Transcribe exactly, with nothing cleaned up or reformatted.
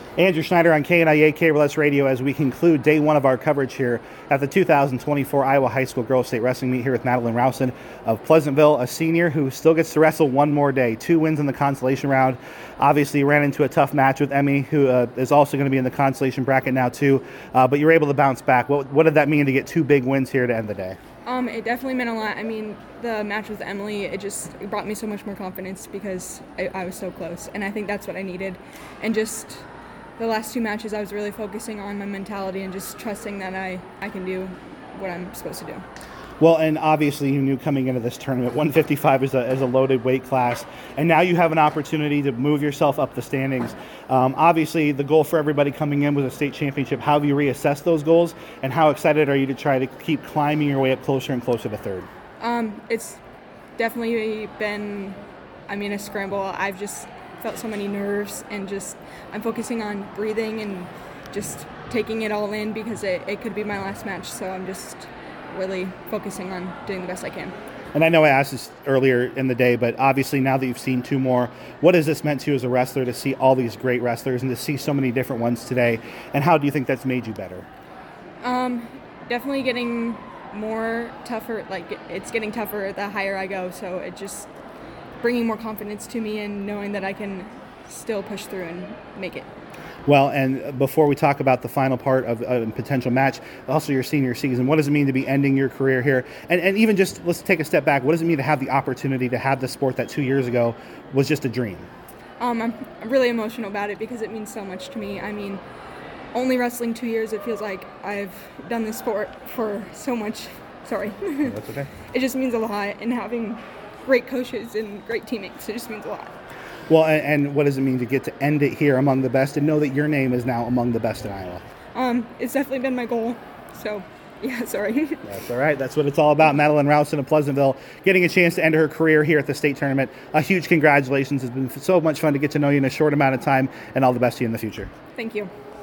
Andrew Schneider on K N I A K R L S Radio as we conclude day one of our coverage here at the two thousand twenty-four Iowa High School Girls State Wrestling Meet here with Madeline Rowson of Pleasantville, a senior who still gets to wrestle one more day. Two wins in the consolation round. Obviously, ran into a tough match with Emmy, who uh, is also going to be in the consolation bracket now too. Uh, but you were able to bounce back. What, what did that mean to get two big wins here to end the day? Um, it definitely meant a lot. I mean, the match with Emily, it just it brought me so much more confidence because I, I was so close, and I think that's what I needed. And just the last two matches, I was really focusing on my mentality and just trusting that I, I can do what I'm supposed to do. Well, and obviously you knew coming into this tournament, one fifty-five is a, is a loaded weight class, and now you have an opportunity to move yourself up the standings. Um, obviously, the goal for everybody coming in was a state championship. How have you reassessed those goals, and how excited are you to try to keep climbing your way up closer and closer to third? Um, it's definitely been, I mean, a scramble. I've just felt so many nerves, and just I'm focusing on breathing and just taking it all in because it, it could be my last match, so I'm just really focusing on doing the best I can. And I know I asked this earlier in the day, but obviously now that you've seen two more, what has this meant to you as a wrestler to see all these great wrestlers and to see so many different ones today, and how do you think that's made you better? Um, definitely getting more tougher, like it's getting tougher the higher I go, so it just bringing more confidence to me and knowing that I can still push through and make it. Well, and before we talk about the final part of a potential match, also your senior season, what does it mean to be ending your career here? And, and even just, let's take a step back, what does it mean to have the opportunity to have the sport that two years ago was just a dream? Um, I'm really emotional about it because it means so much to me. I mean, only wrestling two years, it feels like I've done this sport for so much. Sorry. Yeah, that's okay. It just means a lot, and having great coaches and great teammates, it just means a lot. Well, and, and what does it mean to get to end it here among the best and know that your name is now among the best in Iowa? Um, it's definitely been my goal, so yeah, sorry. That's all right. That's what it's all about. Madeline Rowson of Pleasantville getting a chance to end her career here at the state tournament. A huge congratulations. It's been so much fun to get to know you in a short amount of time, and all the best to you in the future. Thank you.